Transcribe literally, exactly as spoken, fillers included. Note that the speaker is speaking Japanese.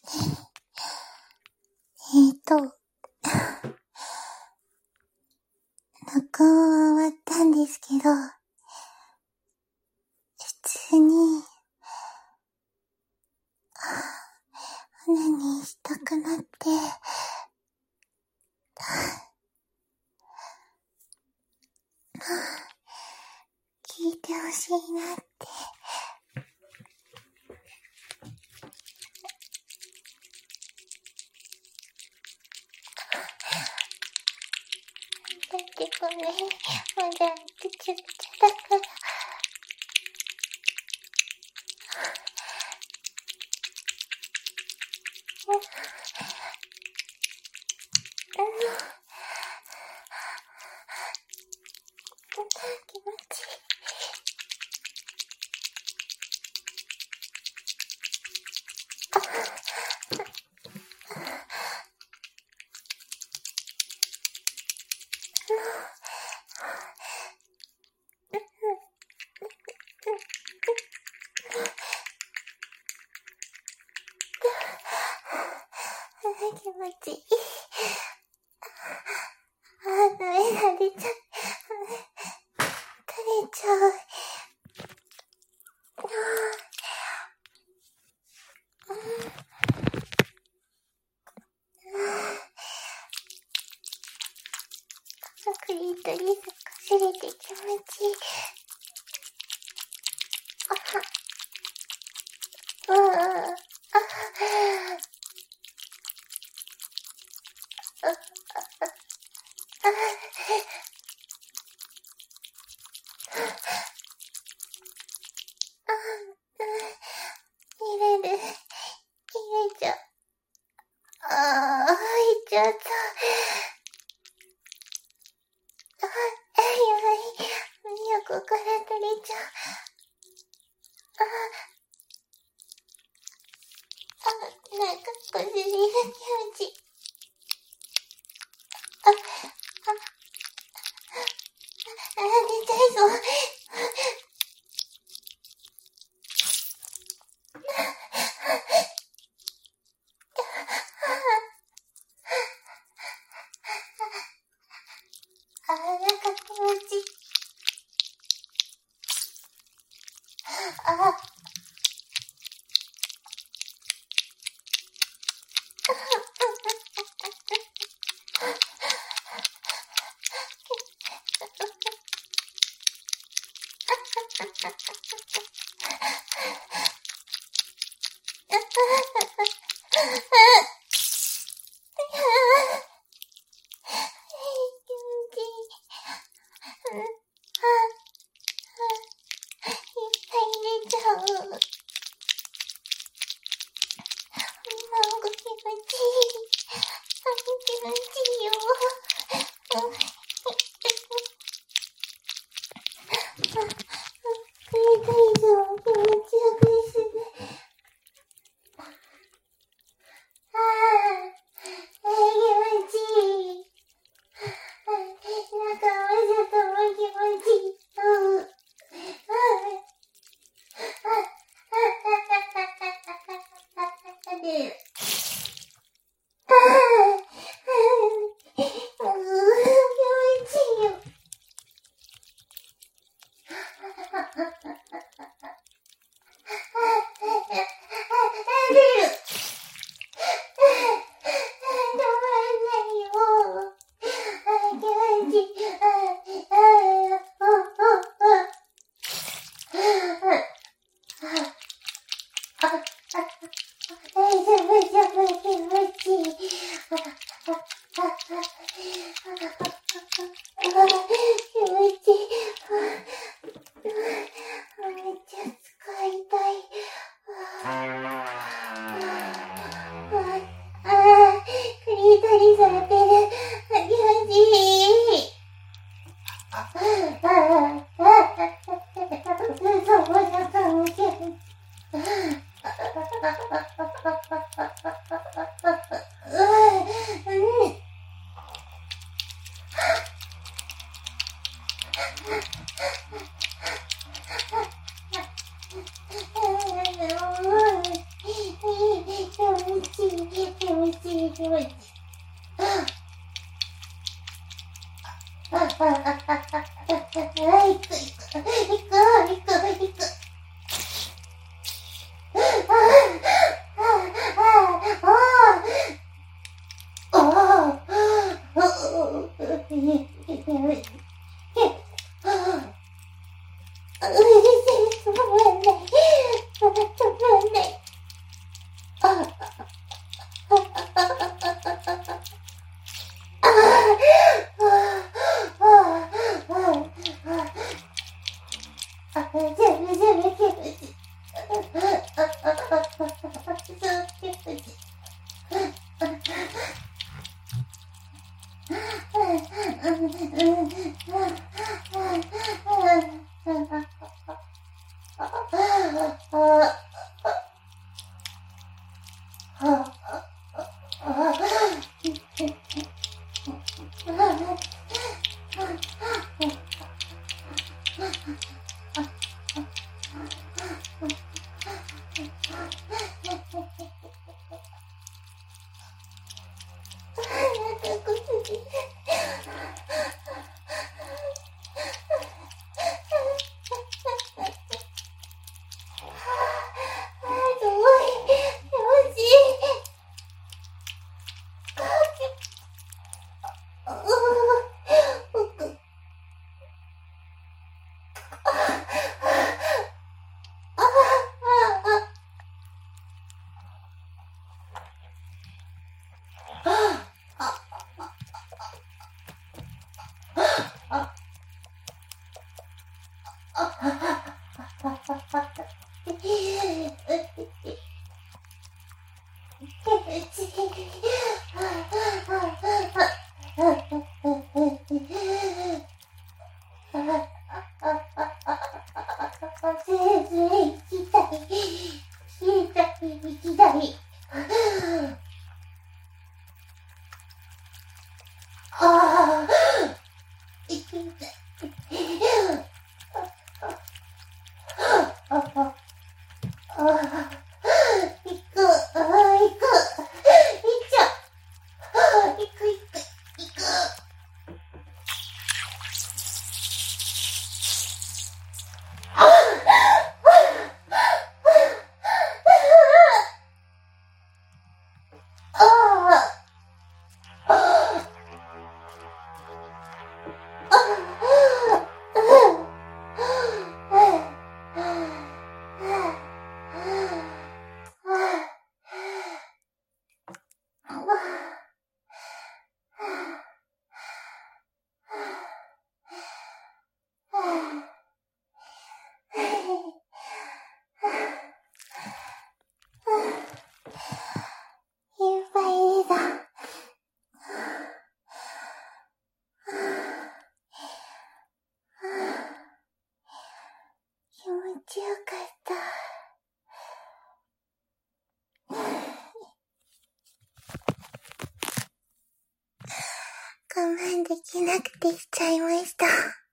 えーと、録音は終わったんですけど、普通に、オナニーしたくなって、聞いてほしいなって。だってごめん、まだぐちゃぐちゃだから。気持ちいい。気持ちいい。あー、ダメだ、出ちゃう。垂れちゃう。クリトリスかすれて気持ちいい。あは。うん。あは。入れる。入れちゃう。あー、入っちゃった。あ、やばい。横から垂れちゃう。あ、あ、なんか小尻が気持ちいい。あ、あ、あ、出ちゃいそう。あ、なんか気持ちいい。あ、気持ちいい。 我慢できなくてしちゃいました。